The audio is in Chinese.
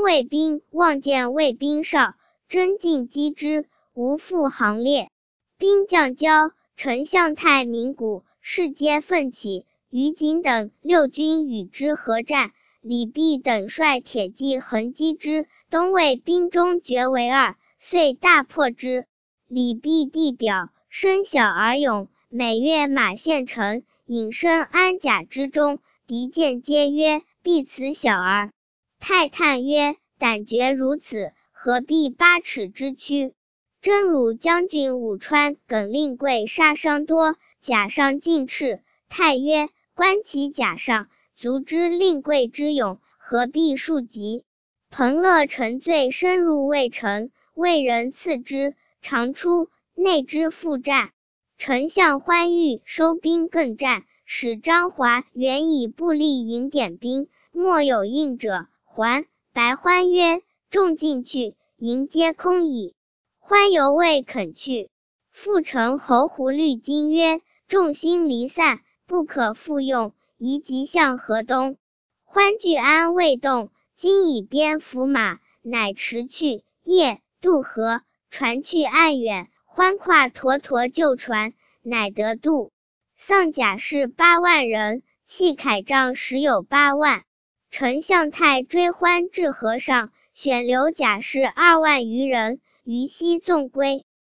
卫兵望见卫兵少，争进击之，无复行列。兵将交，丞相太鸣鼓，士皆奋起。于景等6军与之合战，李弼等率铁骑横击之，东魏兵中决为2，遂大破之。李弼地表，身小而勇，每越马县城，隐身安甲之中，敌见皆曰：必此小儿。太叹曰：胆决如此，何必8尺之躯？征虏将军武川耿令贵杀伤多，甲上尽赤。太曰：观其甲上，足知令贵之勇，何必数及？彭乐乘醉深入魏城，魏人刺之，常出，内之复战。丞相欢愉收兵更战，使张华原以部吏迎点兵，莫有应者，还。白欢曰：众进去，营皆空矣。欢犹未肯去。复乘侯胡虑金曰：众心离散，不可复用，宜即向河东。欢惧安未动，今以鞭伏马，乃驰去。夜渡河，船去岸远，欢跨沱沱旧船，乃得渡。丧甲士8万人，弃铠仗实有8万。丞相太追欢至河上，选留甲士2万余人，于西纵归。